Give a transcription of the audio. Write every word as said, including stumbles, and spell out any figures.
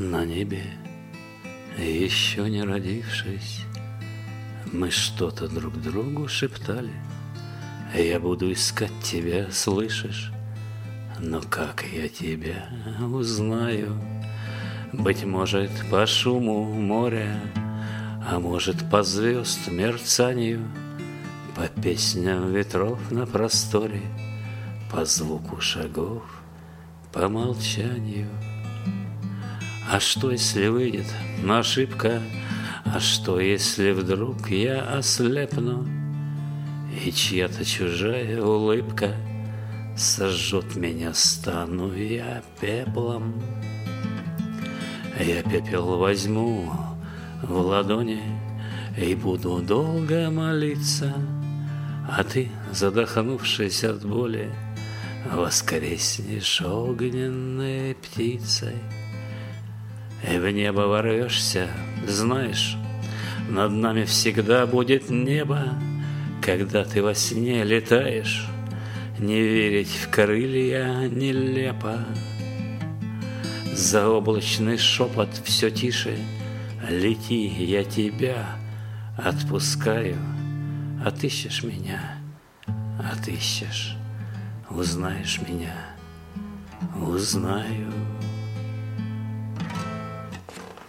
На небе, еще не родившись, мы что-то друг другу шептали. Я буду искать тебя, слышишь? Но как я тебя узнаю? Быть может, по шуму моря, а может, по звезд мерцанию, по песням ветров на просторе, по звуку шагов, по молчанию. А что, если выйдет ошибка? А что, если вдруг я ослепну, и чья-то чужая улыбка сожжет меня, стану я пеплом? Я пепел возьму в ладони и буду долго молиться, а ты, задохнувшись от боли, воскреснешь огненной птицей. И в небо ворвешься, знаешь, над нами всегда будет небо. Когда ты во сне летаешь, не верить в крылья нелепо. Заоблачный шепот все тише, лети, я тебя отпускаю. Отыщешь меня, отыщешь, узнаешь меня, узнаю.